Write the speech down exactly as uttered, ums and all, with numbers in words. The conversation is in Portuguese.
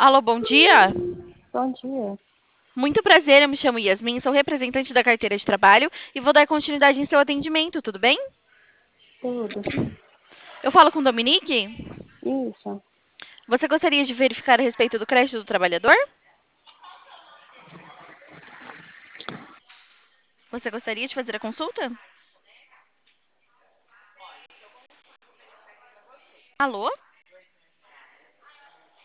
Alô, bom dia. Bom dia. Muito prazer, eu me chamo Yasmin, sou representante da carteira de trabalho e vou dar continuidade em seu atendimento, tudo bem? Tudo. Eu falo com Dominique? Isso. Você gostaria de verificar a respeito do crédito do trabalhador? Você gostaria de fazer a consulta? Alô?